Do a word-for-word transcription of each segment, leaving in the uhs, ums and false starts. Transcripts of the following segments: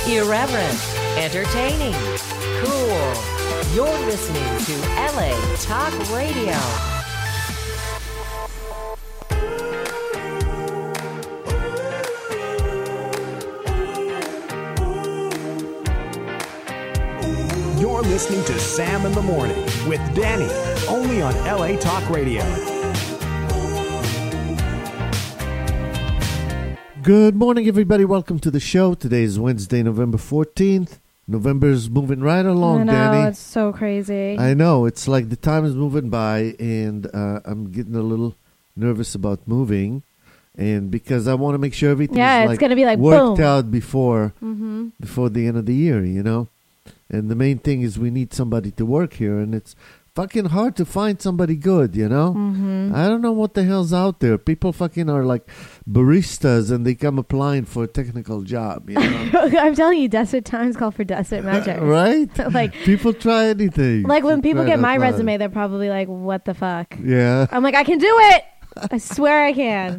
Irreverent, entertaining, cool. You're listening to L A Talk Radio. You're listening to Sam in the Morning with Danny, only on L A Talk Radio. Good morning, everybody. Welcome to the show. Today is Wednesday, November fourteenth. November's moving right along, I know, Danny. It's so crazy. I know. It's like the time is moving by, and uh, I'm getting a little nervous about moving, and because I want to make sure everything yeah, is it's like gonna be like worked boom. out before Mm-hmm. before the end of the year, you know. And the main thing is we need somebody to work here, and it's fucking hard to find somebody good, you know? Mm-hmm. I don't know what the hell's out there. People fucking are like baristas, and they come applying for a technical job, you know? I'm telling you, desperate times call for desperate measures. Right? like, People try anything. like when people Try get to my apply. resume, they're probably like, "What the fuck?" Yeah. I'm like, "I can do it. I swear I can."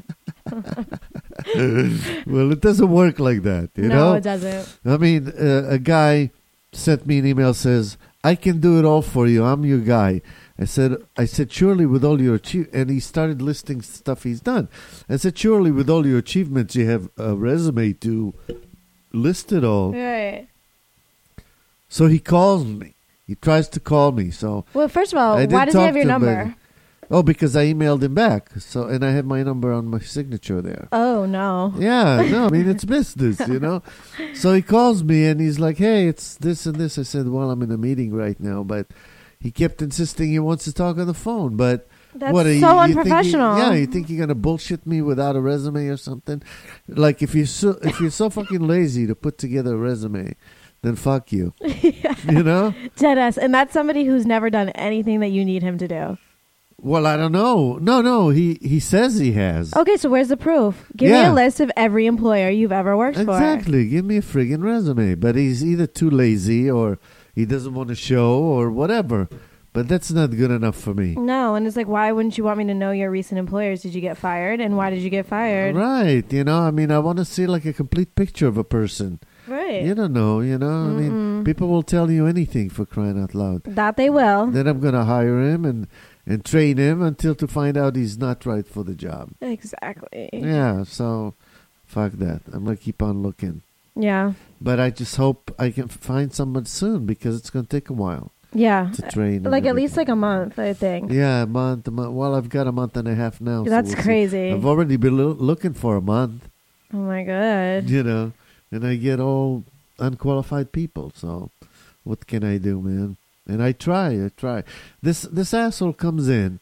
Well, it doesn't work like that, you no, know? it doesn't. I mean, uh, a guy sent me an email, says, I can do it all for you. I'm your guy. I said, I said, surely with all your achieve, and he started listing stuff he's done. I said, surely with all your achievements, you have a resume to list it all. Right. So he calls me. He tries to call me. So Well, first of all, I did why does he talk have your to him, number? oh, because I emailed him back. So and I have my number on my signature there. Oh no. Yeah, no, I mean, it's business, you know. So he calls me and he's like, hey, it's this and this. I said, well, I'm in a meeting right now. But he kept insisting he wants to talk on the phone. But That's what, are you, so you think he- unprofessional. yeah, you think you're going to bullshit me without a resume or something? Like, if you're so, if you're so fucking lazy to put together a resume, then fuck you. You know? Deadass. And that's somebody who's never done anything that you need him to do. Well, I don't know. No, no, he, he says he has. Okay, so where's the proof? Give Yeah. me a list of every employer you've ever worked for. Exactly. Give me a friggin' resume. But he's either too lazy or he doesn't want to show or whatever. But that's not good enough for me. No, and it's like, why wouldn't you want me to know your recent employers? Did you get fired? And why did you get fired? Right. You know, I mean, I want to see like a complete picture of a person. Right. You don't know, you know. I mean, Mm-mm. people will tell you anything for crying out loud. That they will. Then I'm going to hire him and, and train him until to find out he's not right for the job. Exactly. Yeah, so fuck that. I'm going to keep on looking. Yeah. But I just hope I can find someone soon because it's going to take a while Yeah. to train. and Like at everything. least like a month, I think. Yeah, a month, a month. Well, I've got a month and a half now. so That's we'll see. crazy. I've already been lo- looking for a month, Oh my god. you know, and I get all unqualified people. So what can I do, man? And I try, I try. This this asshole comes in,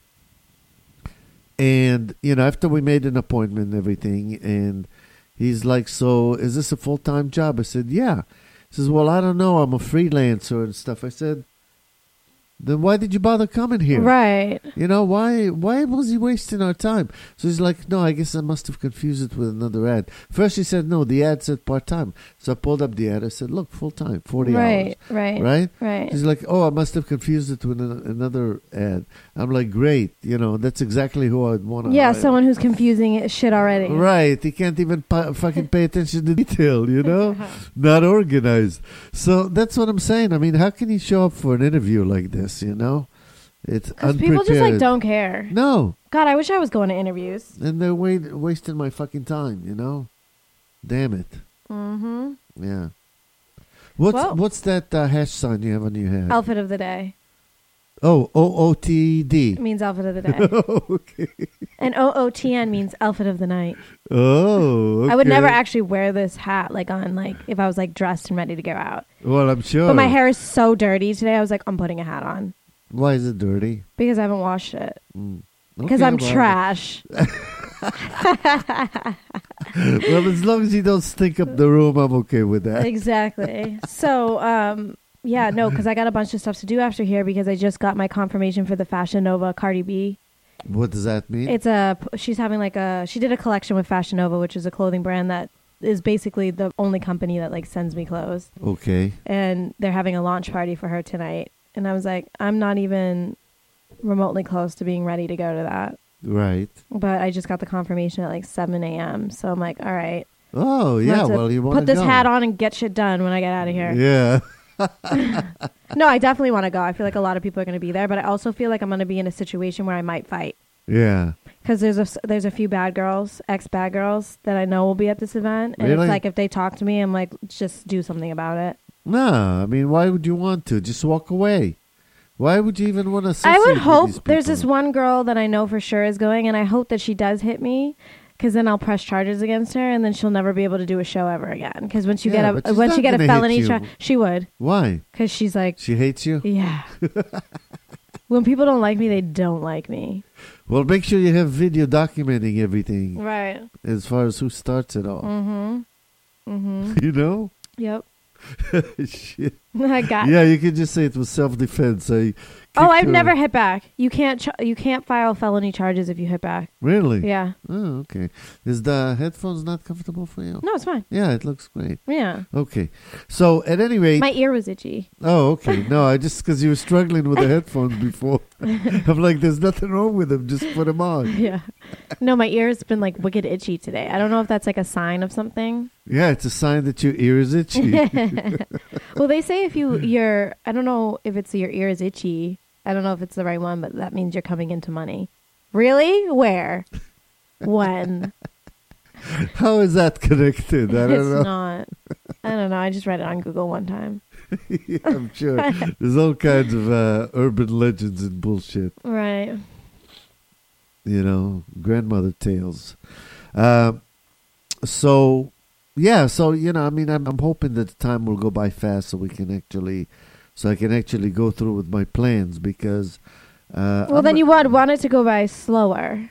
and, you know, after we made an appointment and everything, and he's like, so is this a full-time job? I said, yeah. He says, well, I don't know. I'm a freelancer and stuff. I said, then why did you bother coming here? Right. You know, why why was he wasting our time? So he's like, no, I guess I must have confused it with another ad. First he said, no, the ad said part-time. So I pulled up the ad. I said, look, full-time, forty Right. hours. Right. Right? Right. He's like, oh, I must have confused it with an- another ad. I'm like, great. You know, that's exactly who I'd want to Yeah, hire. someone who's confusing it shit already. Right. He can't even pa- fucking pay attention to detail, you know? Not organized. So that's what I'm saying. I mean, how can you show up for an interview like this, you know? It's Because unprepared. people just like don't care. No. God, I wish I was going to interviews. And they're wa- wasting my fucking time, you know? Damn it. Mm-hmm. Yeah. What's Well- what's that uh, hash sign you have on your head? Outfit of the day. Oh, O O T D. It means outfit of the day. Okay. And O O T N means outfit of the night. Oh, okay. I would never actually wear this hat like on like if I was like dressed and ready to go out. Well, I'm sure. But my hair is so dirty today. I was like, I'm putting a hat on Why is it dirty? because I haven't washed it. Mm. Because Okay, I'm well, trash. Well, as long as you don't stink up the room, I'm okay with that. Exactly. So, um, yeah, no, because I got a bunch of stuff to do after here because I just got my confirmation for the Fashion Nova Cardi B. What does that mean? It's a she's having like a she did a collection with Fashion Nova, which is a clothing brand that is basically the only company that like sends me clothes. Okay. And they're having a launch party for her tonight. And I was like, I'm not even remotely close to being ready to go to that. Right. But I just got the confirmation at like seven a.m. So I'm like, all right. Oh, I'm yeah. about to Well, you want put this hat on and get shit done when I get out of here. Yeah. No, I definitely want to go. I feel like a lot of people are going to be there, but I also feel like I'm going to be in a situation where I might fight. Yeah. Because there's a, there's a few bad girls, ex-bad girls, that I know will be at this event. And Really? it's like if they talk to me, I'm like, just do something about it. No, I mean, why would you want to? Just walk away. Why would you even want to associate I would with hope these there's people? this one girl that I know for sure is going, and I hope that she does hit me, because then I'll press charges against her, and then she'll never be able to do a show ever again. Because once you Yeah, get but a she's once not you get a gonna hit felony you. charge, she would, Why? because she's like, She hates you? yeah. When people don't like me, they don't like me. Well, make sure you have video documenting everything Right. as far as who starts it all. Mm-hmm. Mm-hmm. You know? Yep. Shit. I got. Yeah, you can just say it was self-defense. I Oh, kicked I've her. never hit back. You can't. Ch- you can't file felony charges if you hit back. Really? Yeah. Oh, okay. Is the headphones not comfortable for you? No, it's fine. Yeah, it looks great. Yeah. Okay. So, at any rate... My ear was itchy. Oh, okay. No, I just because you were struggling with the headphones before. I'm like, there's nothing wrong with them. Just put them on. Yeah. No, my ear's been like wicked itchy today. I don't know if that's like a sign of something. Yeah, it's a sign that your ear is itchy. Well, they say if you your I don't know if it's your ear is itchy. I don't know if it's the right one, but that means you're coming into money. Really? Where? When? How is that connected? I don't It's know. not. I don't know. I just read it on Google one time. Yeah, I'm sure. There's all kinds of uh, urban legends and bullshit. Right. You know, grandmother tales. Um, so, yeah. So you know, I mean, I'm, I'm hoping that the time will go by fast, so we can actually, so I can actually go through with my plans because. Uh, Well, I'm then not- you would want it to go by slower.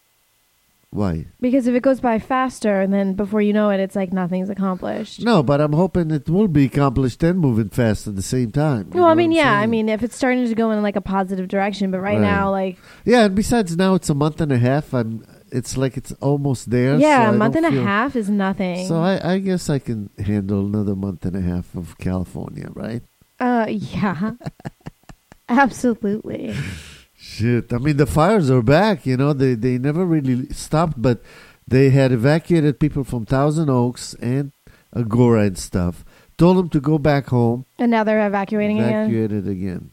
Why? Because if it goes by faster, and then before you know it, it's like nothing's accomplished. No, but I'm hoping it will be accomplished and moving fast at the same time. you Well, I know mean, what I'm yeah. I saying? mean, if it's starting to go in like a positive direction, but right, Right. now, like, Yeah, and besides now it's a month and a half. I'm. It's like it's almost there. yeah, so a I month and don't a feel- half is nothing. So I, I guess I can handle another month and a half of California, right? uh, yeah, absolutely. Shit. I mean, the fires are back. You know, they they never really stopped, but they had evacuated people from Thousand Oaks and Agora and stuff. Told them to go back home. And now they're evacuating again. Evacuated again.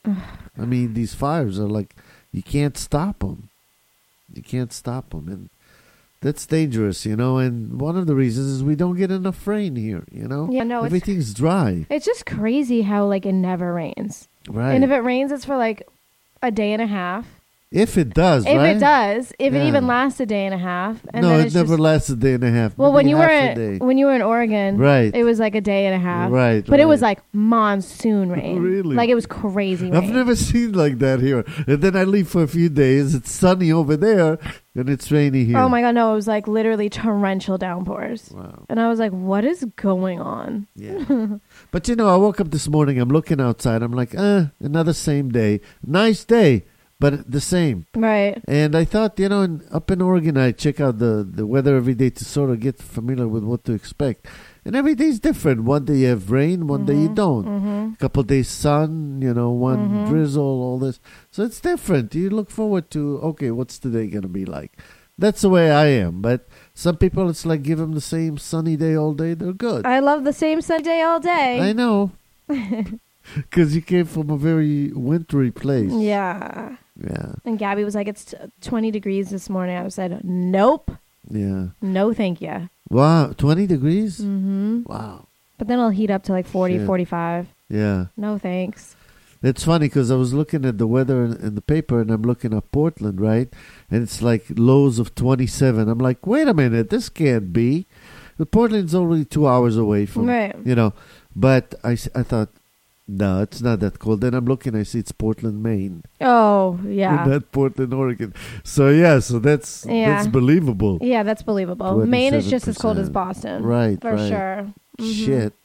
I mean, these fires are like you can't stop them. You can't stop them, and that's dangerous, you know. And one of the reasons is we don't get enough rain here. You know, Yeah, no, it's everything's dry, it's just crazy how like it never rains, right? and if it rains, it's for like a day and a half. If it does, If right? it does, if Yeah. it even lasts a day and a half, and no, then it it's never just, lasts a day and a half. well, when maybe you were half a in, day. when you were in Oregon, Right. it was like a day and a half, Right, But it was right. like monsoon rain, Really? like it was crazy rain. I've never seen like that here. And then I leave for a few days. It's sunny over there, and it's rainy here. Oh my god, no! It was like literally torrential downpours, Wow. and I was like, "What is going on?" Yeah. But you know, I woke up this morning. I'm looking outside. I'm like, uh, another same day. Nice day, but the same. Right? And I thought, you know, in, up in Oregon, I check out the, the weather every day to sort of get familiar with what to expect. And every day's different. One day you have rain, one day you don't. Mm-hmm. A couple days sun, you know, one Mhm. drizzle, all this. So it's different. You look forward to, okay, what's today going to be like? That's the way I am. But some people, it's like give them the same sunny day all day. They're good. I love the same Sunday all day. I know. Because you came from a very wintry place. Yeah. Yeah. And Gabby was like, "It's t- twenty degrees this morning." I said, "Nope, Yeah. no, thank you." Wow. twenty degrees? Mm-hmm. Wow. But then it'll heat up to like forty, Shit. forty-five. Yeah. No thanks. It's funny because I was looking at the weather in, in the paper and I'm looking at Portland, right? And it's like lows of twenty-seven. I'm like, wait a minute, this can't be. But Portland's only two hours away from, Right. you know. But I, s- I thought, no, it's not that cold. Then I'm looking, I see it's Portland, Maine. Oh yeah, Not Portland, Oregon. So, yeah, so that's Yeah. that's believable. yeah, that's believable. Maine is just as cold as twenty-seven percent. Boston, Right, For right. sure. Mhm. Shit.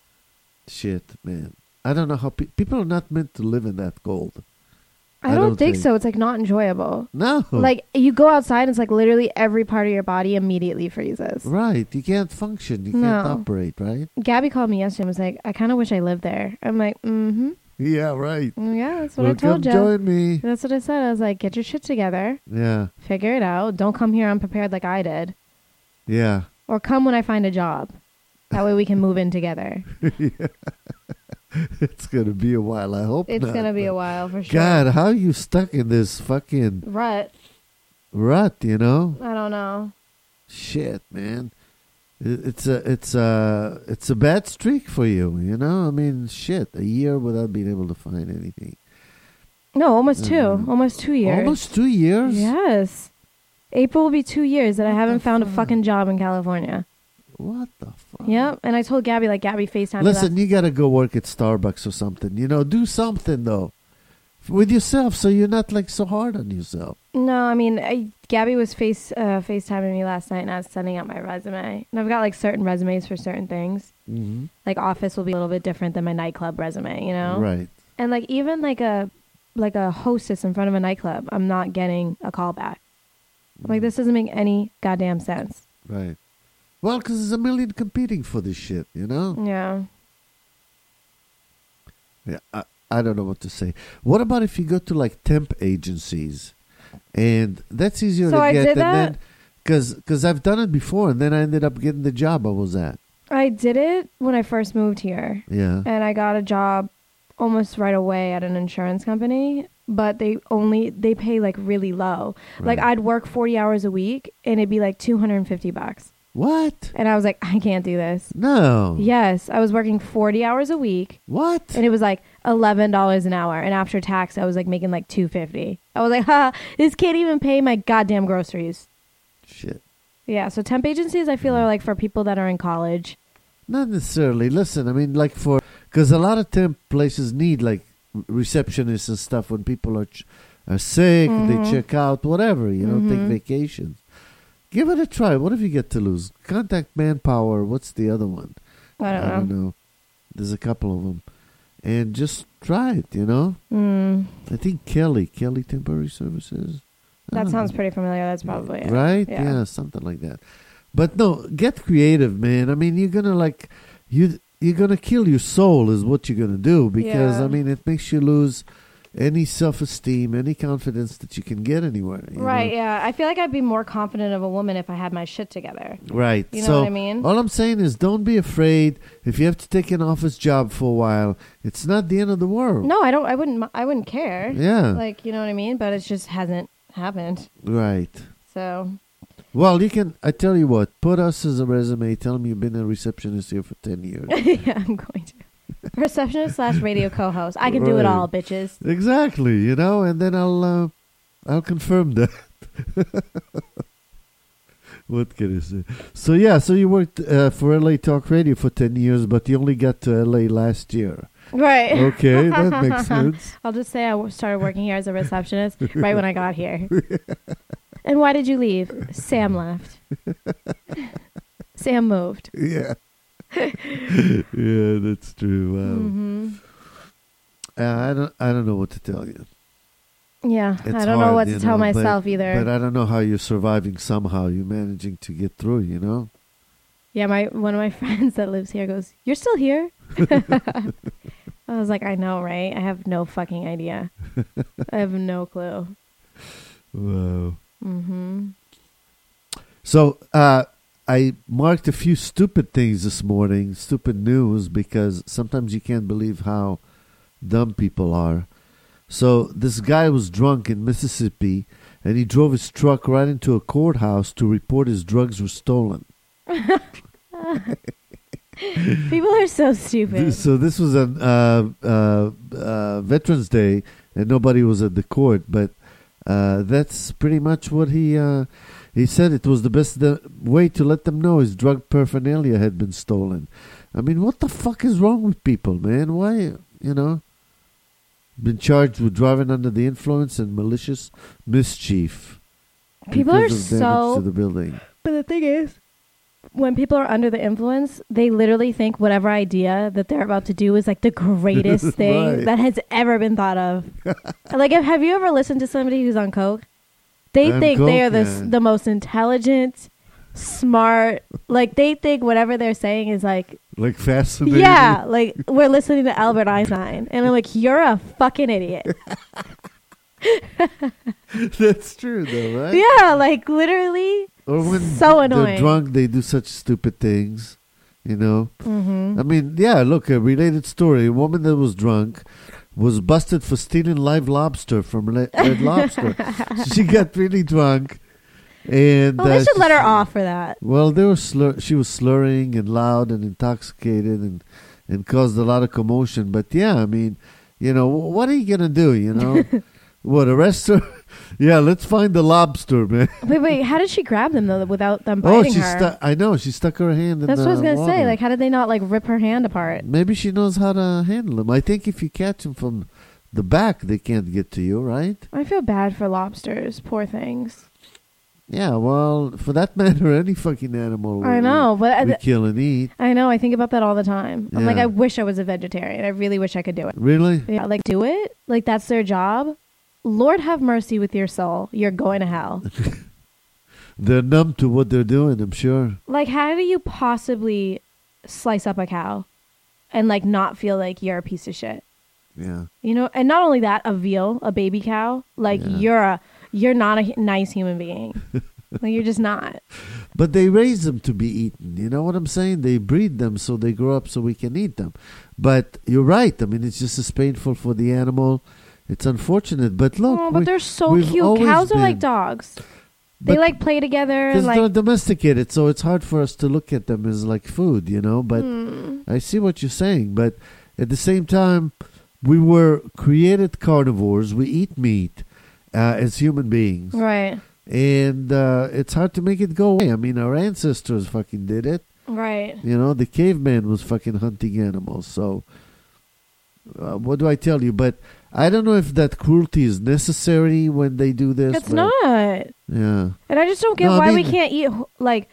Shit, man. I don't know how pe- people are not meant to live in that cold. I, I don't, don't think, think- so. It's like not enjoyable. No. Like you go outside, and it's like literally every part of your body immediately freezes. Right. You can't function. You No. can't operate, right? Gabby called me yesterday and was like, "I kind of wish I lived there." I'm like, "Mm-hmm, Yeah, right. yeah, that's what Well, I told come you." join me. That's what I said. I was like, "Get your shit together, Yeah. figure it out. Don't come here unprepared like I did." Yeah. Or come when I find a job. That way we can move in together. It's going to be a while. I hope It's not, going to be but- a while for sure. God, how are you stuck in this fucking Rut. rut, you know? I don't know. Shit, man. It- It's a it's a it's a bad streak for you, you know? I mean, shit, a year without being able to find anything. No, almost two. Mhm. Almost two years. Almost two years? Yes. April will be two years that I What haven't the found a fuck? fucking job in California. What the fuck? Yep. And I told Gabby, like, Gabby FaceTime me Listen, last- you got to go work at Starbucks or something. You know, do something, though, with yourself so you're not, like, so hard on yourself. No, I mean, I, Gabby was face uh, FaceTiming me last night, and I was sending out my resume. And I've got, like, certain resumes for certain things. Mm-hmm. Like, office will be a little bit different than my nightclub resume, you know? Right. And, like, even, like, a like a hostess in front of a nightclub, I'm not getting a call back. I'm like, this doesn't make any goddamn sense. Right. Well, because there's a million competing for this shit, you know? Yeah. Yeah, I, I don't know what to say. What about if you go to, like, temp agencies? And that's easier So to I get. did and that. then, because I've done it before, and then I ended up getting the job I was at. I did it when I first moved here. Yeah. And I got a job almost right away at an insurance company, but they only they pay like really low. Like Right. I'd work forty hours a week and it'd be like two hundred fifty bucks. What? And I was like, I can't do this. No. Yes, I was working forty hours a week What? and it was like eleven dollars an hour, and after tax I was like making like two fifty. I was like, "Ha, this can't even pay my goddamn groceries." Shit. Yeah, so temp agencies I feel are like for people that are in college. Not necessarily. Listen, I mean, like for because a lot of temp places need like receptionists and stuff when people are ch- are sick, Mhm. they check out, whatever. You know, take Mhm. vacations. Give it a try. What have you got to lose? Contact Manpower. What's the other one? I don't know. know. There's a couple of them, and just try it. You know, Mm, I think Kelly, Kelly Temporary Services. I that don't sounds know. pretty familiar. That's probably it. Right? Yeah. Yeah. something like that. But no, get creative, man. I mean, you're gonna like you you're gonna kill your soul is what you're gonna do because Yeah. I mean it makes you lose any self-esteem, any confidence that you can get anywhere. you Right, know? yeah. I feel like I'd be more confident of a woman if I had my shit together. Right. You know so what I mean? all I'm saying is don't be afraid if you have to take an office job for a while. It's not the end of the world. No, I don't I wouldn't I wouldn't care. Yeah. Like, you know what I mean? But it just hasn't happened. Right. So, Well, you can. I tell you what. Put us as a resume. Tell them you've been a receptionist here for ten years. yeah, I'm going to. Receptionist slash radio co-host. I can do it Right. all, bitches. Exactly. You know, and then I'll uh, I'll confirm that. What can I say? So yeah. So you worked uh, for L A Talk Radio for ten years, but you only got to L A last year. Right. Okay, that makes sense. I'll just say I w- started working here as a receptionist right when I got here. And why did you leave? Sam left. Sam moved. Yeah. Yeah, that's true. Wow. hmm Uh, I don't. I don't know what to tell you. Yeah, It's I don't know hard, what you to tell know, but- myself either. But I don't know how you're surviving. Somehow you're managing to get through. You know. Yeah, my one of my friends that lives here goes, "You're still here?" I was like, "I know, right? I have no fucking idea. I have no clue." Wow. Mm-hmm. So uh, I marked a few stupid things this morning, stupid news, because sometimes you can't believe how dumb people are. So this guy was drunk in Mississippi, and he drove his truck right into a courthouse to report his drugs were stolen. People are so stupid. So this was on uh, uh, uh, Veterans Day, and nobody was at the court, but uh, that's pretty much what he uh, he said. It was the best the way to let them know his drug paraphernalia had been stolen. I mean, what the fuck is wrong with people, man? Why, you know? Been charged with driving under the influence and malicious mischief. People are because of damage so. to the building. But the thing is, when people are under the influence, they literally think whatever idea that they're about to do is like the greatest thing Right. that has ever been thought of. Like, if, have you ever listened to somebody who's on coke? They On think they coke, are the s- yeah. the most intelligent, smart. Like, they think whatever they're saying is like, Like fascinating. yeah, like we're listening to Albert Einstein, and I'm like, you're a fucking idiot. That's true, though, right? Yeah, like literally, Or when So they're annoying. drunk, they do such stupid things. You know? Mm-hmm. I mean, yeah, look, a related story. A woman that was drunk was busted for stealing live lobster from Le- Red Lobster. She got really drunk. And Oh, they uh, should let her she- off for that. Well, they were slur- she was slurring and loud and intoxicated and, and caused a lot of commotion. But yeah, I mean, you know, wh- what are you going to do, you know? What, arrest her? Yeah, let's find the lobster, man. Wait, wait. How did she grab them though, without them Oh, biting she her? stuck. I know, she stuck her hand in That's the what I was gonna water. say. Like, how did they not like rip her hand apart? Maybe she knows how to handle them. I think if you catch them from the back, they can't get to you, right? I feel bad for lobsters. Poor things. Yeah, well, for that matter, any fucking animal I we- know, but we I, kill and eat. I know. I think about that all the time. I'm like, Yeah. I wish I was a vegetarian. I really wish I could do it. Really? Yeah, like do it. Like that's their job. Lord have mercy with your soul. You're going to hell. They're numb to what they're doing, I'm sure. Like, how do you possibly slice up a cow and like not feel like you're a piece of shit? Yeah. You know, and not only that, a veal, a baby cow, like Yeah. you're a you're not a h- nice human being. Like you're just not. But they raise them to be eaten. You know what I'm saying? They breed them so they grow up so we can eat them. But you're right. I mean, it's just as painful for the animal. It's unfortunate. But look. Oh, but we- they're so we've cute. always Cows are like been- dogs. They But- like play together and Because they're like domesticated, so it's hard for us to look at them as like food, you know. But mm, I see what you're saying. But at the same time, we were created carnivores. We eat meat uh, as human beings. right, And uh, it's hard to make it go away. I mean, our ancestors fucking did it. right. You know, the caveman was fucking hunting animals. So, uh, what do I tell you? But I don't know if that cruelty is necessary when they do this. It's but- not. Yeah. And I just don't get No, I why we mean- can't eat h- like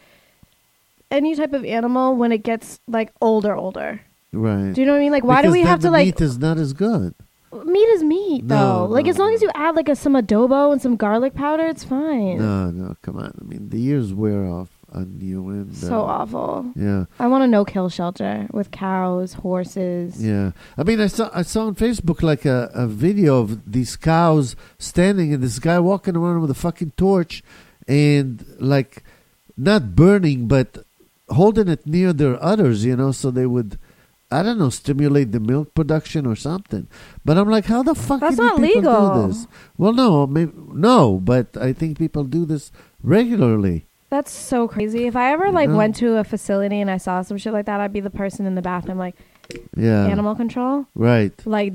any type of animal when it gets like older, older. Right. Do you know what I mean? Like, why do Because we then have to the like meat is not as good. meat is meat No, though? Like, no, as long no. as you add like a, some adobo and some garlic powder, it's fine. No, no, come on. I mean, the years wear off on you, and So uh, awful. Yeah, I want a no-kill shelter with cows, horses. yeah. I mean, I saw I saw on Facebook like a, a video of these cows standing and this guy walking around with a fucking torch, and like not burning, but holding it near their udders, you know, so they would, I don't know, stimulate the milk production or something. But I'm like, how the fuck That's can not people legal. do this? Well, no, maybe, no, but I think people do this regularly. That's so crazy. If I ever like know? went to a facility and I saw some shit like that, I'd be the person in the bathroom like, Yeah, animal control? right. Like,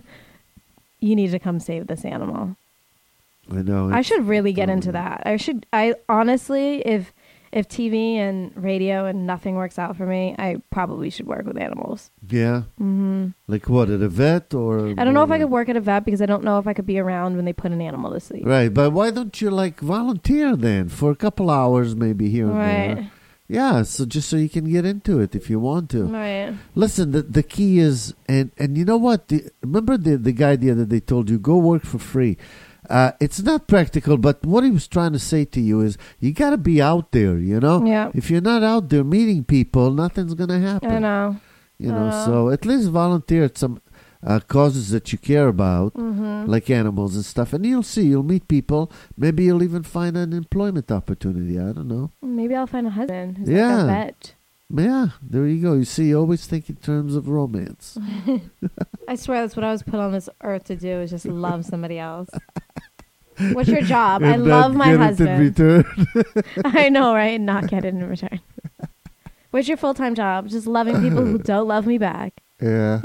you need to come save this animal. I know. I it's- should really get into that. I should. I honestly, if if T V and radio and nothing works out for me, I probably should work with animals. Yeah. hmm Like what, at a vet or? I don't know if I could work at a vet because I don't know if I could be around when they put an animal to sleep. Right, but why don't you like volunteer then for a couple hours, maybe here and Right. there? Yeah, so just so you can get into it if you want to. Right. Listen, the the key is, and and you know what? The, remember the the guy the other day told you go work for free. Uh, it's not practical, but what he was trying to say to you is you got to be out there. You know, Yeah. if you're not out there meeting people, nothing's gonna happen. I know. You know, Uh. so at least volunteer at some uh, causes that you care about, hmm like animals and stuff, and you'll see, you'll meet people. Maybe you'll even find an employment opportunity. I don't know. Maybe I'll find a husband who's Yeah. like a vet. Yeah, there you go. You see, you always think in terms of romance. I swear that's what I was put on this earth to do is just love somebody else. What's your job? I And love not my get it in husband. return. I know, right? And not get it in return. What's your full time job? Just loving people who don't love me back. Yeah.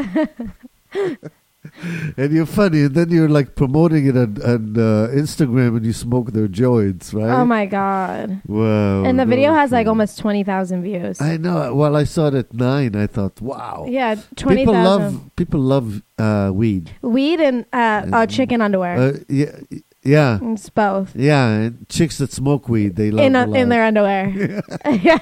And you're funny, and then you're like promoting it on, on uh, Instagram, and you smoke their joints, right? Oh my god! Wow. And the video has like okay. almost twenty thousand views. I know. Well, I saw it at nine. I thought, wow. Yeah, twenty People thousand. love people love uh, weed. Weed and uh, uh, chicken underwear. Uh, yeah, yeah, It's both yeah. And chicks that smoke weed, they love in a uh, lot. in their underwear. Yeah.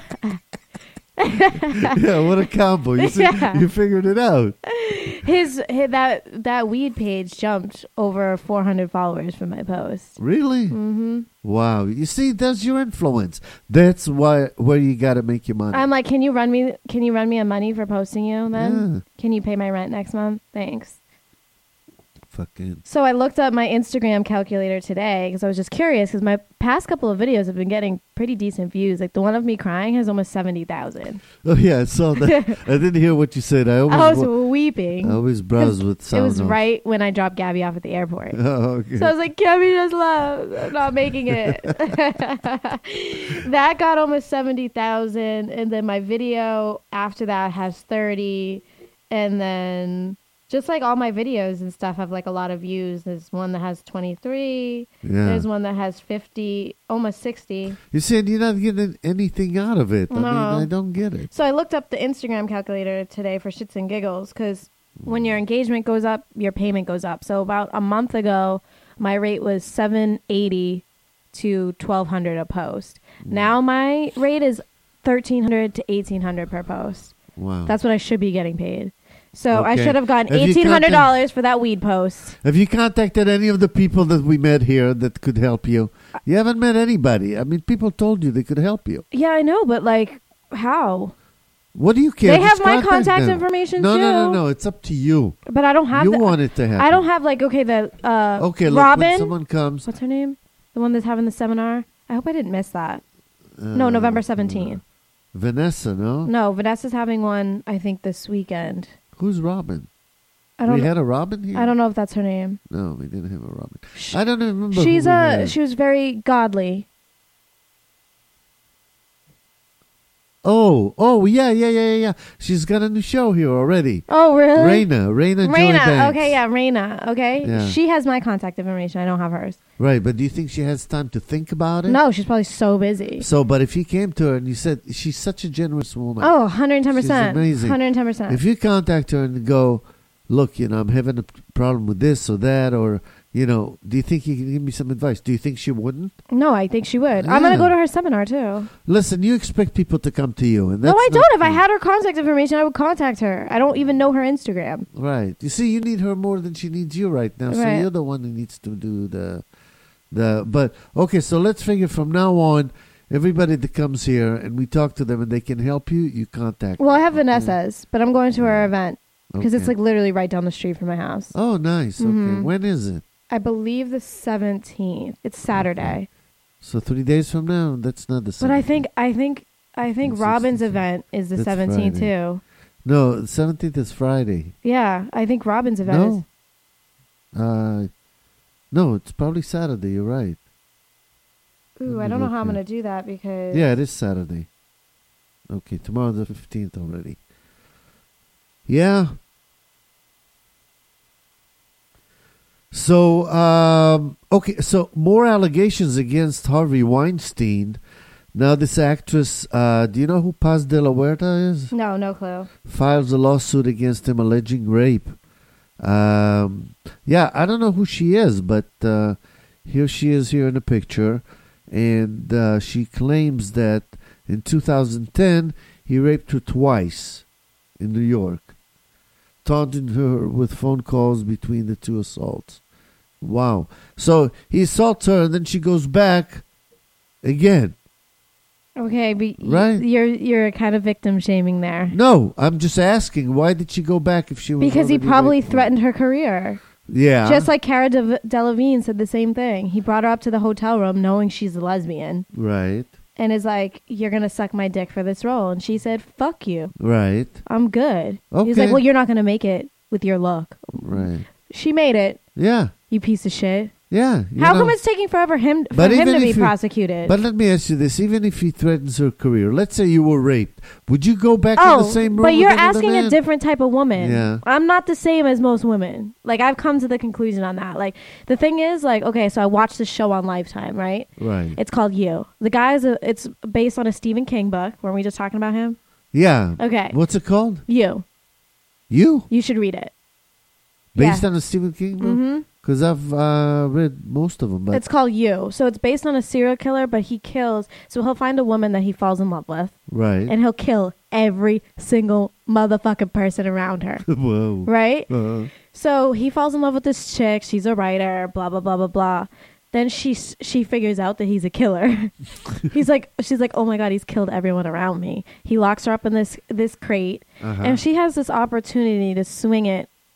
Yeah, what a combo! You see, Yeah. you figured it out. His, his that that weed page jumped over four hundred followers from my post. Really? hmm Wow. You see, that's your influence. That's why where you got to make your money. I'm like, can you run me? Can you run me a money for posting you? Then Yeah. can you pay my rent next month? Thanks. fucking. So I looked up my Instagram calculator today because I was just curious because my past couple of videos have been getting pretty decent views. Like the one of me crying has almost seventy thousand. Oh yeah, I saw that. I didn't hear what you said. I always I was wa- weeping. I always browse with It sound. was off. right when I dropped Gabby off at the airport. Oh, okay. So I was like, Gabby just left. I'm not making it. That got almost seventy thousand. And then my video after that has thirty. And then just like all my videos and stuff have like a lot of views. There's one that has twenty-three. Yeah. There's one that has fifty, almost sixty. You said you're not getting anything out of it. I No. mean, I don't get it. So I looked up the Instagram calculator today for shits and giggles because when your engagement goes up, your payment goes up. So about a month ago, my rate was seven eighty to twelve hundred a post. Now my rate is thirteen hundred to eighteen hundred per post. Wow. That's what I should be getting paid. So I Okay. should have gotten Have you eighteen hundred dollars contact- for that weed post. Have you contacted any of the people that we met here that could help you? You haven't met anybody. I mean, people told you they could help you. Yeah, I know, but like, how? What do you care? They have Just my contact contact them. information no, too. No, no, no. It's up to you. But I don't have. You the, want it to happen. I don't have like okay the uh, Okay, look, Robin. when someone comes. What's her name? The one that's having the seminar. I hope I didn't miss that. no, uh, November seventeenth. Vanessa, no? No, Vanessa's having one. I think this weekend. Who's Robin? I don't. We know. had a Robin here? I don't know if that's her name. No, we didn't have a Robin. Sh- I don't even remember. She's who we a. had. She was very godly. Oh, oh, yeah, yeah, yeah, yeah, yeah. She's got a new show here already. Oh really? Raina, Raina Joy Raina. Banks. Okay, yeah, Raina. Okay, Yeah. she has my contact information. I don't have hers. Right, but do you think she has time to think about it? No, she's probably so busy. So, but if you came to her and you said, she's such a generous woman. Oh, one hundred ten percent. She's amazing. one hundred ten percent. If you contact her and go, look, you know, I'm having a p- problem with this or that, or, you know, do you think you can give me some advice? Do you think she wouldn't? No, I think she would. I'm Yeah. gonna go to her seminar too. Listen, you expect people to come to you. and that's No, I not don't. If I true. had her contact information, I would contact her. I don't even know her Instagram. Right. You see, you need her more than she needs you right now. So Right. you're the one who needs to do the, the. But okay, so let's figure from now on, everybody that comes here and we talk to them and they can help you, you contact. Well, I have them. Vanessa's, but I'm going to her event because it's Okay. like literally right down the street from my house. Oh, nice. Okay. Mhm. When is it? I believe the seventeenth. It's Saturday. So three days from now. That's not the same. But I think I think I think That's Robin's sixteen. event is the That's seventeenth Friday. too. No, the seventeenth is Friday. Yeah, I think Robin's event No. Uh, no, it's probably Saturday. You're right. is. Ooh, Let I me don't know look how I'm here. gonna do that because Yeah, it is Saturday. Okay, tomorrow's the fifteenth already. Yeah. So, um, okay, so more allegations against Harvey Weinstein. Now, this actress, uh, do you know who Paz de la Huerta is? no, no clue. Files a lawsuit against him alleging rape. Um, yeah, I don't know who she is, but uh, here she is here in the picture. And uh, she claims that in two thousand ten, he raped her twice in New York, taunting her with phone calls between the two assaults. Wow. So he assaults her, and then she goes back again. Okay, but y- Right. you're you're kind of victim shaming there No, I'm just asking, why did she go back if she was because he already probably raped? threatened her career. Yeah. Just like Cara De- Delevingne said the same thing. He brought her up to the hotel room knowing she's a lesbian Right. and is like, "You're gonna suck my dick for this role," and she said, "Fuck you, Right. I'm good." He's Okay. like, "Well, you're not gonna make it with your look." Right. She made it. Yeah. You piece of shit. Yeah. you How know. come it's taking forever him for But him even to be if you- prosecuted? But let me ask you this: even if he threatens her career, let's say you were raped, would you go back oh, in the same room? but with you're another asking man? a different type of woman. Yeah. I'm not the same as most women. Like I've come to the conclusion on that. Like the thing is, like okay, so I watched this show on Lifetime, right? Right. It's called You. The guy's a, it's based on a Stephen King book. Weren't we just talking about him? Yeah. Okay. What's it called? You. You. You should read it. Based Yeah. on a Stephen King book? Mm-hmm. Because I've uh, read most of them. But It's called You. So it's based on a serial killer, but he kills. So he'll find a woman that he falls in love with, right. and he'll kill every single motherfucking person around her. Whoa. Right? Uh, So he falls in love with this chick. She's a writer. Blah blah blah blah blah. Then she s- she figures out that he's a killer. He's like she's like, oh my god, he's killed everyone around me. He locks her up in this this crate, uh-huh. and she has this opportunity to swing it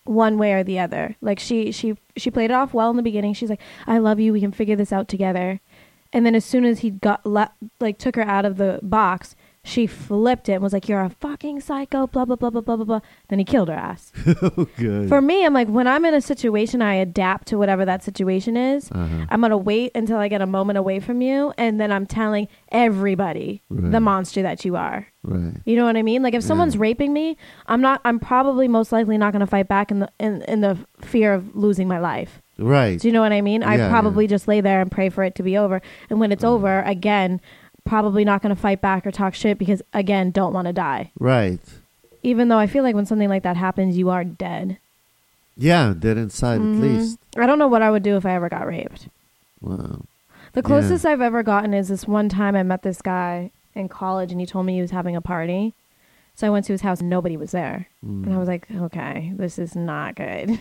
one way or the other. Like she she she played it off well in the beginning. She's like, I love you, we can figure this out together. And then as soon as he got le- like took her out of the box, she flipped it and was like, you're a fucking psycho, blah blah blah blah blah blah blah. Then he killed her ass. Oh, good. For me, I'm like, when I'm in a situation, I adapt to whatever that situation is. Uh-huh. I'm gonna wait until I get a moment away from you, and then I'm telling everybody Right. the monster that you are. Right. You know what I mean? Like if someone's Yeah. raping me, I'm not. I'm probably most likely not going to fight back in the in, in the fear of losing my life. Right. Do you know what I mean? I Yeah, probably yeah. just lay there and pray for it to be over. And when it's over, again, probably not going to fight back or talk shit because again, don't want to die. Right. Even though I feel like when something like that happens, you are dead. Yeah, dead inside Mhm. at least. I don't know what I would do if I ever got raped. Wow. The closest I've ever gotten is this one time I met this guy in college and he told me he was having a party. So I went to his house and nobody was there. Mm. And I was like, okay, this is not good.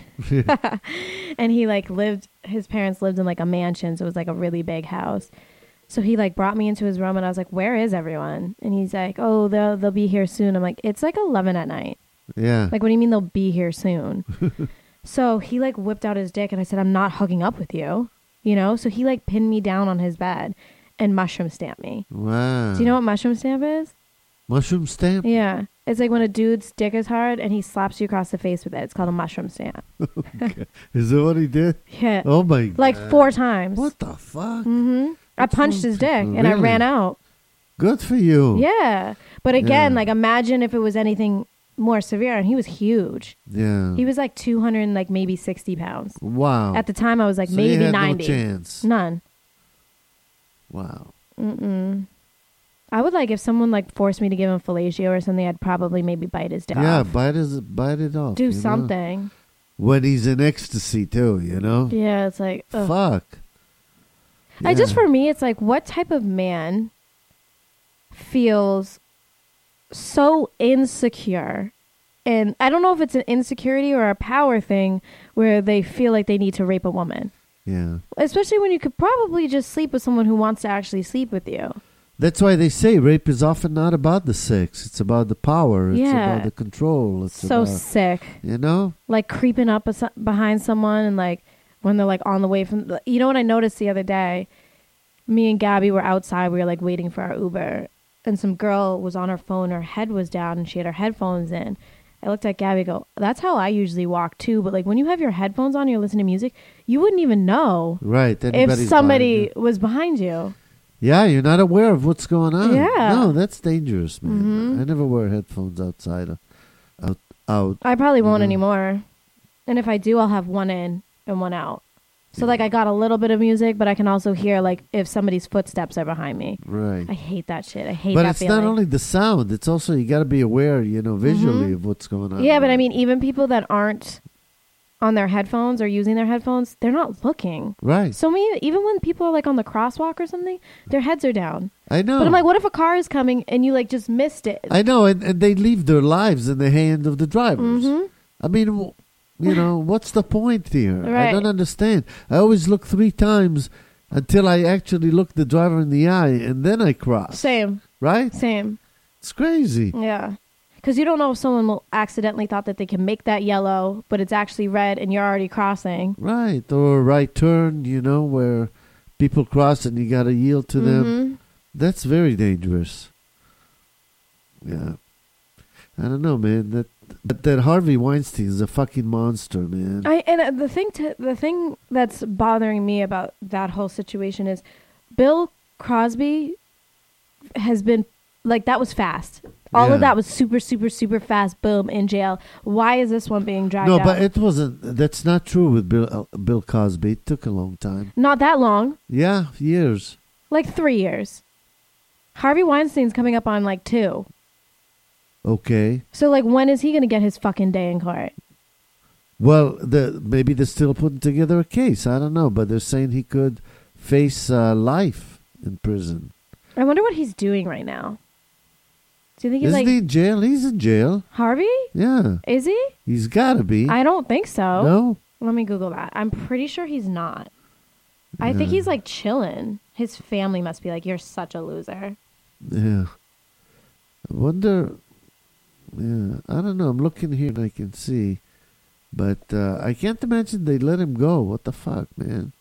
And he like lived, his parents lived in like a mansion. So it was like a really big house. So he like brought me into his room and I was like, where is everyone? And he's like, oh, they'll, they'll be here soon. I'm like, it's like eleven at night. Yeah. Like, what do you mean they'll be here soon? So he like whipped out his dick and I said, I'm not hooking up with you. You know? So he like pinned me down on his bed and mushroom stamped me. Wow. Do you know what mushroom stamp is? Mushroom stamp? Yeah. It's like when a dude's dick is hard and he slaps you across the face with it. It's called a mushroom stamp. Is that what he did? Yeah. Oh my god. Like four times. What the fuck? Mm-hmm. I What's punched wrong his with dick people? and I Really? ran out. Good for you. Yeah. But again, Yeah. like imagine if it was anything more severe and he was huge. Yeah. He was like two hundred and like maybe sixty pounds. Wow. At the time I was like So maybe you had ninety. No chance. None. Wow. Mm-mm. I would like if someone like forced me to give him fellatio or something, I'd probably maybe bite his dick Yeah, off. bite his bite it off. Do you know? something. When he's in ecstasy too, you know? Yeah, it's like ugh. Fuck. I just Yeah. for me, it's like what type of man feels so insecure, and I don't know if it's an insecurity or a power thing where they feel like they need to rape a woman, Yeah. especially when you could probably just sleep with someone who wants to actually sleep with you. That's why they say rape is often not about the sex. It's about the power. It's Yeah. about the control. It's So about, sick, you know? like creeping up bes- behind someone and like when they're like on the way from. You know what I noticed the other day? Me and Gabby were outside. We were like waiting for our Uber, and some girl was on her phone. Her head was down, and she had her headphones in. I looked at Gabby. And go, that's how I usually walk too. But like when you have your headphones on, you're listening to music. You wouldn't even know Right. if anybody's somebody behind you. was behind you. Yeah, you're not aware of what's going on. Yeah. No, that's dangerous, man. Mhm. I never wear headphones outside. uh, Out. out. I probably won't Mhm. anymore. And if I do, I'll have one in and one out. So like I got a little bit of music, but I can also hear like if somebody's footsteps are behind me. Right. I hate that shit. I hate But that it's feeling. not only the sound. It's also you got to be aware, you know, visually Mhm. of what's going on. Yeah, but I mean, even people that aren't on their headphones or using their headphones, they're not looking. Right. So me, even when people are like on the crosswalk or something, their heads are down. I know. But I'm like, what if a car is coming and you like just missed it? I know, and, and they leave their lives in the hand of the drivers. Mhm. I mean, w- you know, what's the point here? I Right. don't understand. I always look three times until I actually look the driver in the eye, and then I cross. Same, Right? same. It's crazy. Yeah. Because you don't know if someone will accidentally thought that they can make that yellow, but it's actually red and you're already crossing. Right. Or a right turn, you know, where people cross and you got to yield to them. Mhm. That's very dangerous. Yeah. I don't know, man. That that, that Harvey Weinstein is a fucking monster, man. I and uh, the thing to the thing that's bothering me about that whole situation is Bill Cosby has been like that was fast. All Yeah. of that was super super super fast. Boom, in jail. Why is this one being dragged No, out? but it wasn't. That's not true with Bill uh, Bill Cosby. It took a long time. Not that long, Yeah, years. like three years. Harvey Weinstein's coming up on like two. Okay. So like, when is he gonna get his fucking day in court? Well, the maybe they're still putting together a case. I don't know, but they're saying he could face uh, life in prison. I wonder what he's doing right now. Do you think he's Isn't like he in jail? He's in jail. Harvey? Yeah, Is he? he's got to be. I don't think so. No. Let me Google that. I'm pretty sure he's not. I think Yeah. he's like chilling. His family must be like, you're such a loser. Yeah. I wonder. Yeah, I don't know. I'm looking here and I can see. But uh, I can't imagine they let him go. What the fuck, man?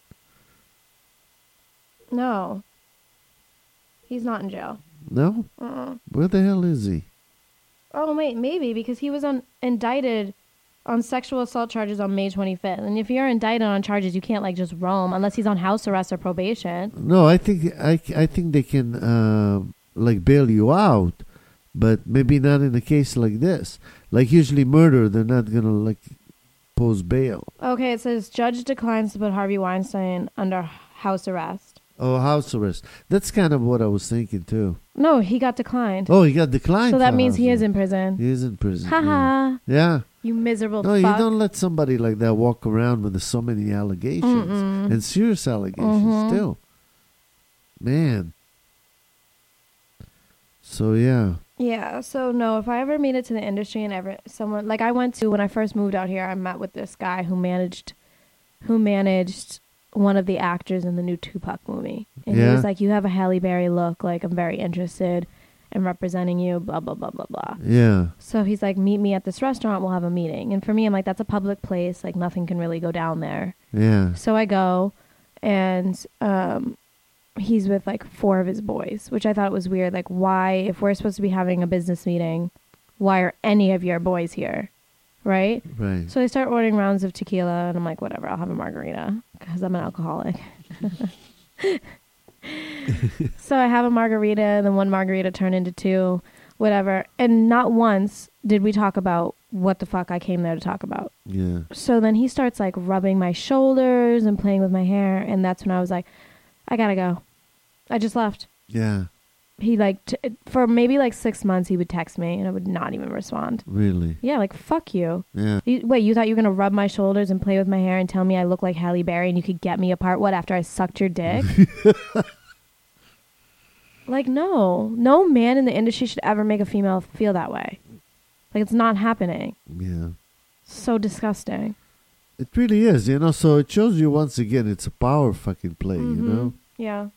No. He's not in jail. No? Uh-uh. Where the hell is he? Oh, wait, maybe, because he was on, indicted on sexual assault charges on May twenty-fifth. And if you're indicted on charges, you can't, like, just roam unless he's on house arrest or probation. No, I think I, I think they can, uh, like, bail you out, but maybe not in a case like this. Like, usually murder, they're not going to, like, pose bail. Okay, it says, judge declines to put Harvey Weinstein under house arrest. Oh, house arrest. That's kind of what I was thinking, too. No, he got declined. Oh, he got declined. So that for means house he is arrest. in prison. He is in prison. Haha. Yeah. yeah. You miserable No, fuck. you don't let somebody like that walk around with so many allegations. Mm-mm. And serious allegations, Mhm. too. Man. So, yeah. Yeah, so no, if I ever made it to the industry and ever someone like I went to when I first moved out here, I met with this guy who managed who managed one of the actors in the new Tupac movie. And he Yeah. was like, "You have a Halle Berry look, like I'm very interested in representing you, blah blah blah blah blah." Yeah. So he's like, "Meet me at this restaurant, we'll have a meeting." And for me, I'm like, that's a public place, like nothing can really go down there. Yeah. So I go, and um, he's with like four of his boys, which I thought was weird. Like, why, if we're supposed to be having a business meeting, why are any of your boys here? Right? Right. So they start ordering rounds of tequila, and I'm like, whatever, I'll have a margarita because I'm an alcoholic. So I have a margarita, and then one margarita turned into two, whatever. And not once did we talk about what the fuck I came there to talk about. Yeah. So then he starts like rubbing my shoulders and playing with my hair, and that's when I was like, I gotta go. I just left. Yeah. He like t- for maybe like six months he would text me and I would not even respond. Really? Yeah, like fuck you. Yeah. You, wait, you thought you were gonna rub my shoulders and play with my hair and tell me I look like Halle Berry and you could get me apart? What, after I sucked your dick? Like, no, no man in the industry should ever make a female feel that way. Like, it's not happening. Yeah. So disgusting. It really is, you know, so it shows you once again it's a power fucking play, Mhm. you know? Yeah.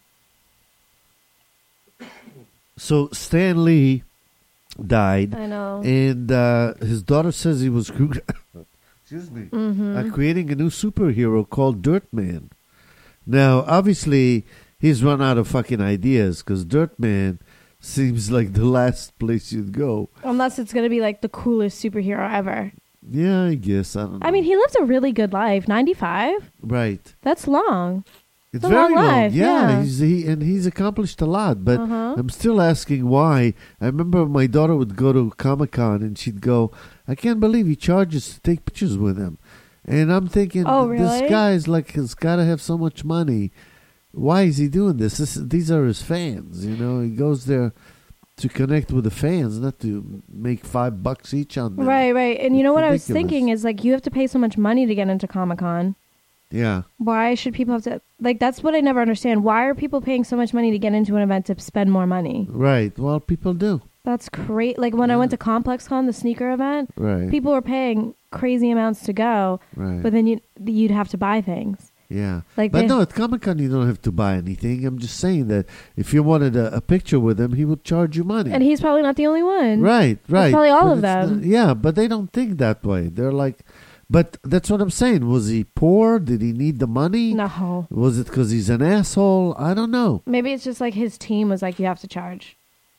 So Stan Lee died, I know. and uh, his daughter says he was cre- excuse me, Mm-hmm. uh, creating a new superhero called Dirt Man. Now, obviously, he's run out of fucking ideas because Dirt Man seems like the last place you'd go. Unless it's going to be like the coolest superhero ever. Yeah, I guess. I don't know. I mean, he lives a really good life. ninety-five? right. That's long. It's a very long long. life, yeah, yeah. He's, he and he's accomplished a lot. But Uh-huh. I'm still asking why. I remember my daughter would go to Comic Con and she'd go, "I can't believe he charges to take pictures with him," and I'm thinking, Oh, this really? guy's like has got to have so much money. Why is he doing this? this? These are his fans. You know, he goes there to connect with the fans, not to make five bucks each on them. Right, right. And you It's know what I was ridiculous. thinking is like, you have to pay so much money to get into Comic-Con. Yeah. Why should people have to... Like, that's what I never understand. Why are people paying so much money to get into an event to spend more money? Right. Well, people do. That's great. Like, when I went to ComplexCon, the sneaker event, Right. people were paying crazy amounts to go, right. but then you, you'd have to buy things. Yeah. Like But they- no, at Comic Con you don't have to buy anything. I'm just saying that if you wanted a, a picture with him, he would charge you money. And he's probably not the only one. right, right. probably all But of it's them. not- yeah, but they don't think that way. They're like, but that's what I'm saying. Was he poor? Did he need the money? No. Was it because he's an asshole? I don't know. Maybe it's just like his team was like, you have to charge.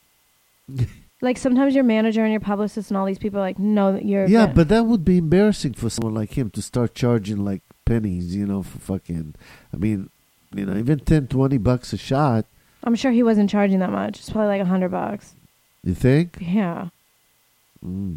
Like sometimes your manager and your publicist and all these people are like, no, you're... Yeah, good. but that would be embarrassing for someone like him to start charging like pennies, you know, for fucking, I mean, you know, even ten, twenty bucks a shot. I'm sure he wasn't charging that much. It's probably like a hundred bucks. You think? Yeah. Mm.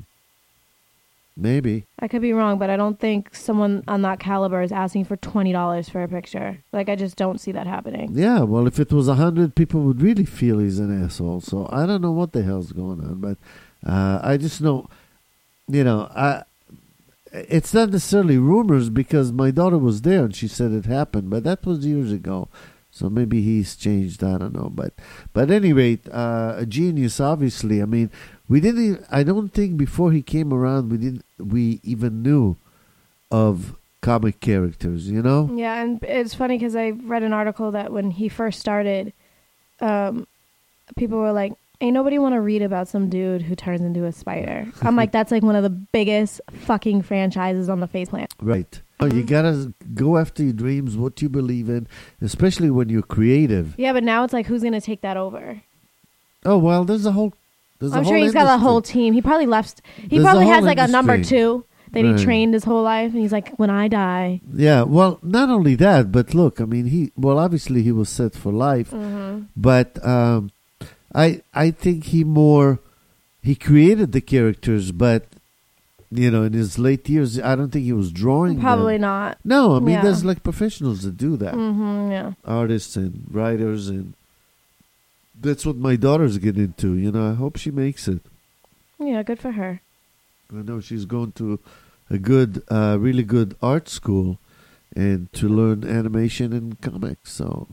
Maybe. I could be wrong, but I don't think someone on that caliber is asking for twenty dollars for a picture. Like, I just don't see that happening. Yeah, well, if it was a hundred, people would really feel he's an asshole. So I don't know what the hell's going on, but uh, I just know, you know, I. It's not necessarily rumors because my daughter was there and she said it happened, but that was years ago. So maybe he's changed. I don't know, but but at any rate, uh, a genius. Obviously, I mean, we didn't. Even, I don't think before he came around, we didn't. We even knew of comic characters. You know. Yeah, and it's funny because I read an article that when he first started, um, people were like, Ain't nobody want to read about some dude who turns into a spider. I'm like, that's like one of the biggest fucking franchises on the face plant. Right. Oh, you gotta go after your dreams, what you believe in, especially when you're creative. Yeah, but now it's like, who's gonna take that over? Oh well, there's a whole. There's I'm a sure whole he's got a industry. whole team. He probably left. He There's a probably has whole like a number industry. two that Right. he trained his whole life, and he's like, when I die. Yeah, well, not only that, but look, I mean, he well, obviously he was set for life, Mm-hmm. but um, I I think he more he created the characters, but you know, in his late years, I don't think he was drawing. Probably them. not. No, I mean, Yeah. there's like professionals that do that, Mm-hmm. Yeah. artists and writers, and that's what my daughter's getting into. You know, I hope she makes it. Yeah. Good for her. I know she's going to a good, uh, really good art school, and to learn animation and comics. So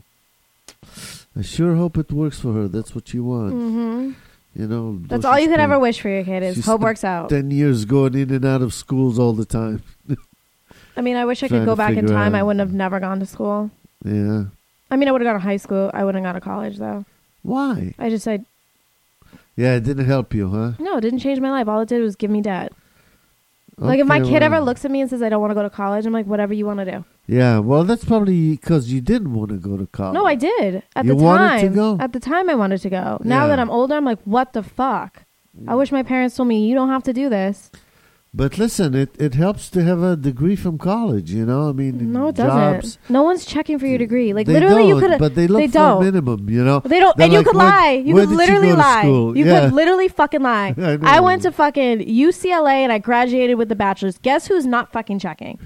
I sure hope it works for her. That's what you want. Mm-hmm. You know, That's though all she you could spent ever wish for your kid is she hope spent works out. Ten years going in and out of schools all the time. I mean, I wish I Trying could go to back in figure time. out. I wouldn't have never gone to school. Yeah. I mean, I would have gone to high school. I wouldn't have gone to college, though. Why? I just said, Yeah, it didn't help you, huh? no, it didn't change my life. All it did was give me debt. Like, if my Okay, kid well, ever looks at me and says, I don't want to go to college, I'm like, whatever you want to do. Yeah, well, that's probably because you didn't want to go to college. No, I did. At You the wanted time. to go? At the time, I wanted to go. Now Yeah. that I'm older, I'm like, what the fuck? I wish my parents told me, you don't have to do this. But listen, it, it helps to have a degree from college, you know? I mean, No, it jobs, doesn't. No one's checking for your degree. Like, they literally, you don't, could have. But they look they for don't. a minimum, you know? They don't, They're and you like, could when- lie. You when could did literally you go to lie. school? You Yeah. could literally fucking lie. I know. I went to fucking U C L A and I graduated with the bachelor's. Guess who's not fucking checking?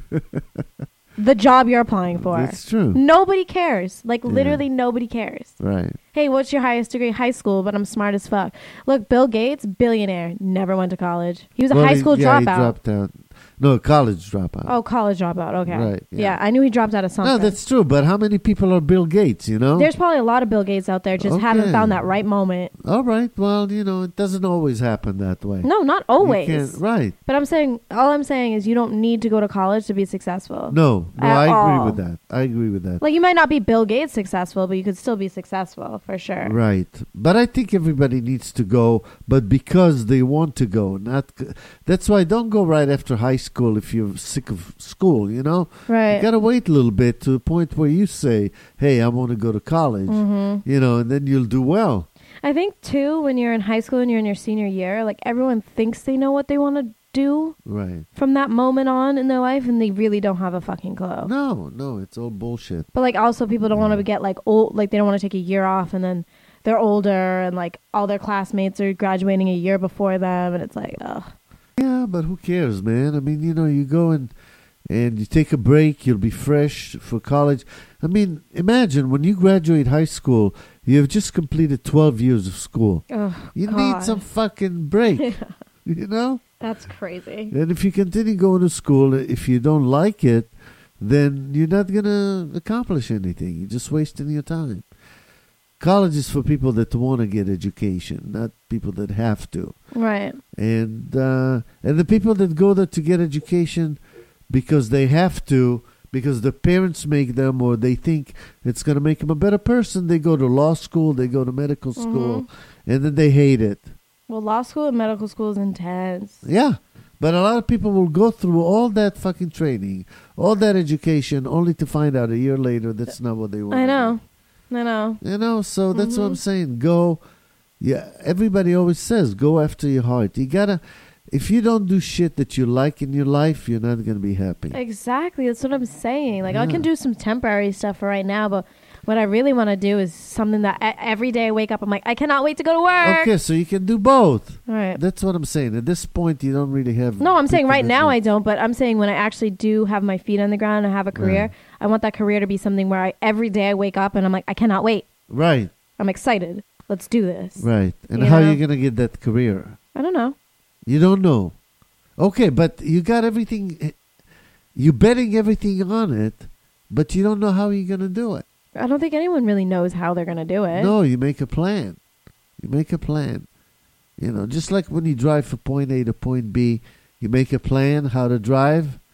The job you're applying for. It's true. Nobody cares. Like, Yeah. literally nobody cares. Right. Hey, what's your highest degree? High school, but I'm smart as fuck. Look, Bill Gates, billionaire, never went to college. He was a Well, high he- school yeah, he dropout. dropped out. No, college dropout. Oh, college dropout. Okay. Right, Yeah. yeah. I knew he dropped out of something. No, that's true. But how many people are Bill Gates, you know? There's probably a lot of Bill Gates out there, just haven't Okay. found that right moment. All right. Well, you know, it doesn't always happen that way. No, not You always. can't- right. But I'm saying, all I'm saying is you don't need to go to college to be successful. No, no, At I agree all. with that. I agree with that. Like, you might not be Bill Gates successful, but you could still be successful for sure. Right. But I think everybody needs to go, but because they want to go. Not. c- That's why don't go right after high school if you're sick of school, you know? Right. You got to wait a little bit to the point where you say, hey, I want to go to college, Mm-hmm. you know, and then you'll do well. I think, too, when you're in high school and you're in your senior year, like, everyone thinks they know what they want to do Right. from that moment on in their life, and they really don't have a fucking clue. No, no, it's all bullshit. But, like, also people don't want to get, like, old, like, they don't want to take a year off, and then they're older, and, like, all their classmates are graduating a year before them, and it's like, ugh. Yeah, but who cares, man? I mean, you know, you go and and you take a break, you'll be fresh for college. I mean, imagine when you graduate high school, you have just completed twelve years of school. Ugh, You God. need some fucking break, you know? That's crazy. And if you continue going to school, if you don't like it, then you're not going to accomplish anything. You're just wasting your time. College is for people that want to get education, not people that have to. Right. And uh, and the people that go there to get education because they have to, because the parents make them, or they think it's going to make them a better person, they go to law school, they go to medical school, and then they hate it. Well, law school and medical school is intense. Yeah. But a lot of people will go through all that fucking training, all that education, only to find out a year later that's not what they want. I know. I know. You know, so that's what I'm Mhm. saying. Go, yeah. Everybody always says, go after your heart. You gotta, if you don't do shit that you like in your life, you're not gonna be happy. Exactly. That's what I'm saying. Like, I Yeah. can do some temporary stuff for right now, but what I really want to do is something that e- every day I wake up, I'm like, I cannot wait to go to work. Okay, so you can do both. Right. That's what I'm saying. At this point, you don't really have. No, I'm big saying right now I commitments. don't, but I'm saying when I actually do have my feet on the ground and have a career, Right. I want that career to be something where I every day I wake up and I'm like, I cannot wait. Right, I'm excited. Let's do this. right. And You how know? are you gonna get that career? I don't know. You don't know. Okay, but you got everything. You're betting everything on it, but you don't know how you're gonna do it. I don't think anyone really knows how they're going to do it. No, you make a plan. You make a plan. You know, just like when you drive from point A to point B, you make a plan how to drive.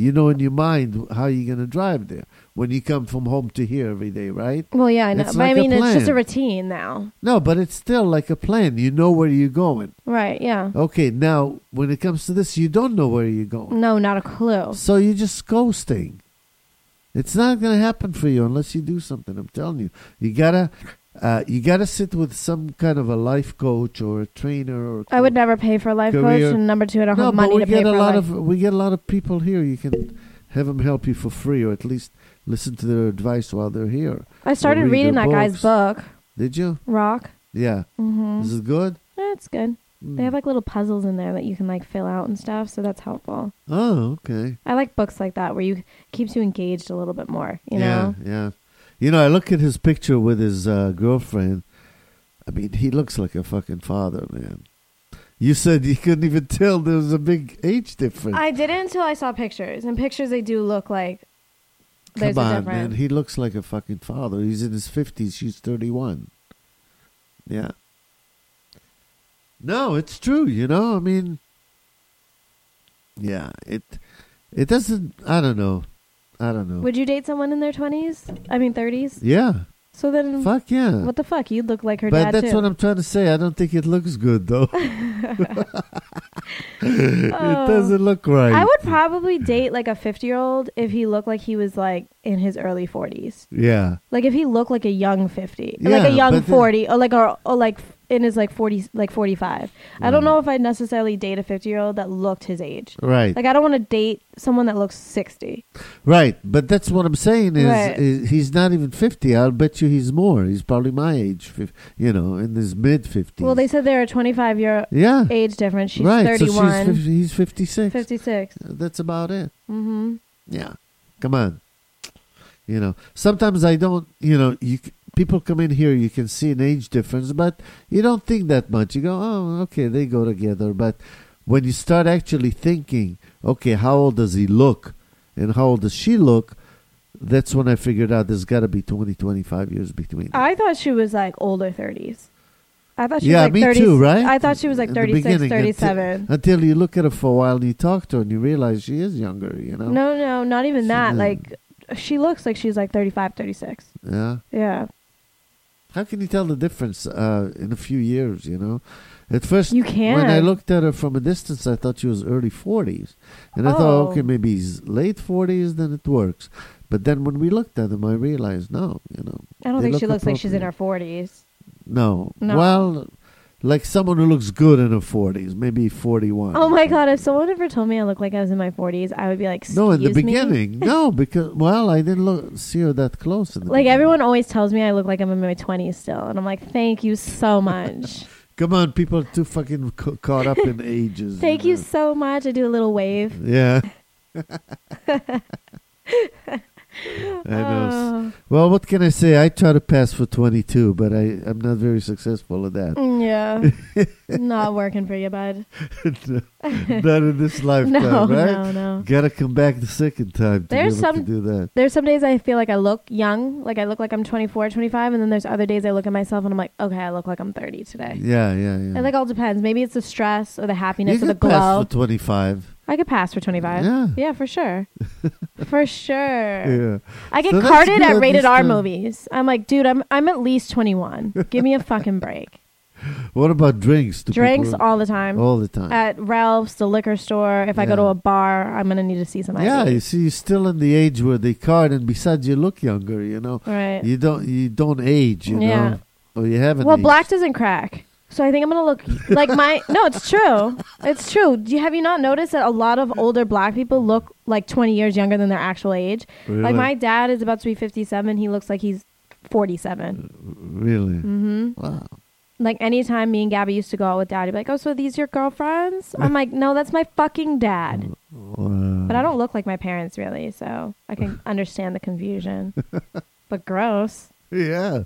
you know in your mind how you're going to drive there when you come from home to here every day, right? Well, yeah, I know. It's But like I a mean, it's just a plan. routine now. No, but it's still like a plan. You know where you're going. Right, yeah. Okay, now, when it comes to this, you don't know where you're going. No, not a clue. So you're just coasting. It's not going to happen for you unless you do something. I'm telling you. You gotta, uh, you gotta sit with some kind of a life coach or a trainer or. I would never pay for a life Career. coach, and number two, I don't No, have but money we to pay get for a a lot life. of we get a lot of people here. You can have them help you for free, or at least listen to their advice while they're here. I started read reading their that guy's books. book, Did you? Rock. Yeah. Mm-hmm. Is it good? It's good. They have like little puzzles in there that you can like fill out and stuff, so that's helpful. Oh, okay. I like books like that where you keeps you engaged a little bit more. You yeah, know. yeah. You know, I look at his picture with his uh, girlfriend. I mean, he looks like a fucking father, man. You said you couldn't even tell there was a big age difference. I didn't until I saw pictures. In pictures, they do look like there's Come a on, difference. man. He looks like a fucking father. He's in his fifties. She's thirty-one. Yeah. No, it's true, you know? I mean, yeah, it it doesn't, I don't know. I don't know. Would you date someone in their twenties? I mean, thirties? Yeah. So then, Fuck yeah. what the fuck? You'd look like her But dad, that's too. what I'm trying to say. I don't think it looks good, though. It doesn't look right. I would probably date like a fifty-year-old if he looked like he was like in his early forties. Yeah. Like if he looked like a young fifty, or Yeah, like a young but then- forty, or like or, or like in his like forty, like forty-five. I don't Right. know if I'd necessarily date a fifty-year-old that looked his age. Right. Like I don't want to date someone that looks sixty. Right. But that's what I'm saying is, Right. is he's not even fifty. I'll bet you he's more. He's probably my age, fif- you know, in his mid-fifties. Well, they said they're a twenty-five year yeah. age difference. She's right. thirty-one. So she's fifty, he's fifty-six. fifty-six. That's about it. Mm-hmm. Yeah. Come on. You know, sometimes I don't, you know, you c- people come in here, you can see an age difference, but you don't think that much. You go, oh, okay, they go together. But when you start actually thinking, okay, how old does he look and how old does she look, that's when I figured out there's got to be twenty, twenty-five years between them. I thought she was like older thirties. I thought she Yeah, was like me thirty. too, right? I thought she was like In the thirty-six, beginning, thirty-seven. Until, until you look at her for a while and you talk to her and you realize she is younger, you know? No, no, not even She- that. yeah. Like, she looks like she's like thirty-five, thirty-six. Yeah. Yeah. How can you tell the difference uh, in a few years, you know? At first, You can. when I looked at her from a distance, I thought she was early forties. And I Oh. thought, okay, maybe he's late forties, then it works. But then when we looked at him, I realized, no, you know. I don't they think she look looks like she's in appropriate. her forties. No. No. Well, like someone who looks good in her forties, maybe forty-one. Oh my God, if someone ever told me I looked like I was in my forties, I would be like, No, in the "Excuse me?" beginning. No, because, well, I didn't look, see her that close. In the Like, beginning. everyone always tells me I look like I'm in my twenties still. And I'm like, thank you so much. Come on, people are too fucking ca- caught up in ages. Thank you know. so much. I do a little wave. Yeah. I know. Oh. Well, what can I say? I try to pass for twenty-two, but I, I'm not very successful at that. Mm, yeah. Not working for you, bud. Not in this lifetime, No, right? no, no. Gotta come back the second time to There's be able some- to do that. There's some days I feel like I look young, like I look like I'm twenty-four, twenty-five, and then there's other days I look at myself and I'm like, okay, I look like I'm thirty today. Yeah, yeah, yeah. It like all depends. Maybe it's the stress or the happiness you or the could pass glow. for twenty-five. I could pass for twenty-five. Yeah. Yeah, for sure. For sure. Yeah. I get So that's carded good, at at rated least, R uh, movies. I'm like, dude, I'm I'm at least twenty-one. Give me a fucking break. What about drinks? Do Drinks people- all the time. all the time. At Ralph's, the liquor store. If I go to Yeah. a bar, I'm gonna need to see some I D. yeah, you see, you're still in the age where they card, and besides, you look younger. You know, Right. you don't you don't age. You Yeah. know, or you haven't. Well, aged. black doesn't crack. So I think I'm gonna look like my. No, it's true. It's true. Do you have you not noticed that a lot of older black people look like twenty years younger than their actual age? Really? Like my dad is about to be fifty-seven. He looks like he's forty-seven. Really? Mm-hmm. Wow. Like anytime me and Gabby used to go out with dad, he'd be like, "Oh, so these your girlfriends?" I'm like, "No, that's my fucking dad." Wow. But I don't look like my parents really, so I can understand the confusion. But gross. Yeah.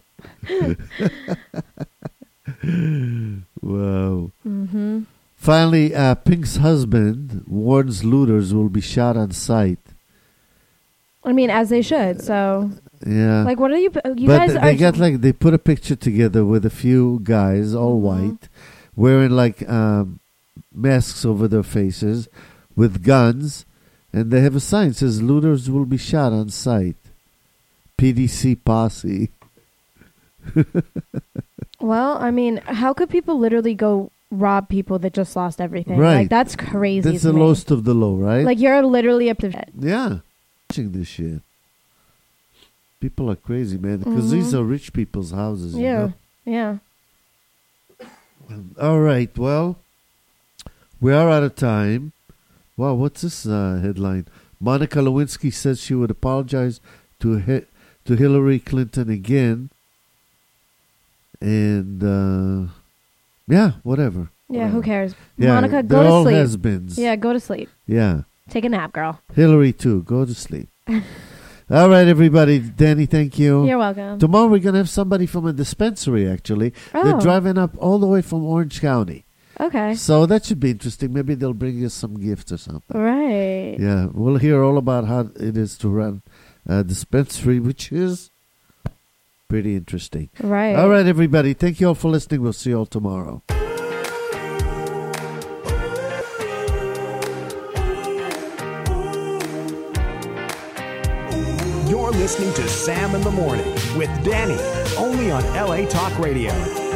Wow. Mm-hmm. Finally, uh, Pink's husband warns looters will be shot on sight. I mean, as they should. So, Yeah. like, what are you? You but guys th- are. they got like they put a picture together with a few guys, all Mhm. white, wearing like um, masks over their faces, with guns, And they have a sign that says looters will be shot on sight. P D C posse. Well, I mean, how could people literally go rob people that just lost everything? Right. Like, that's crazy. That's to the me. lowest of the low, right? Like, you're literally up to yeah. Watching this shit. People are crazy, man, because these are rich people's houses. You Yeah. know? Yeah. All right. Well, we are out of time. Wow, what's this uh, headline? Monica Lewinsky says she would apologize to Hi- to Hillary Clinton again. And, uh, yeah, whatever. Yeah, who cares? Yeah, Monica, they're go to all sleep. has-beens. Yeah, go to sleep. Yeah. Take a nap, girl. Hillary, too. Go to sleep. All right, everybody. Danny, thank you. You're welcome. Tomorrow we're going to have somebody from a dispensary, actually. They're Oh. driving up all the way from Orange County. Okay. So that should be interesting. Maybe they'll bring you some gifts or something. Right. Yeah, we'll hear all about how it is to run a dispensary, which is pretty interesting. Right. All right, everybody. Thank you all for listening. We'll see you all tomorrow. You're listening to Sam in the Morning with Danny, only on L A Talk Radio.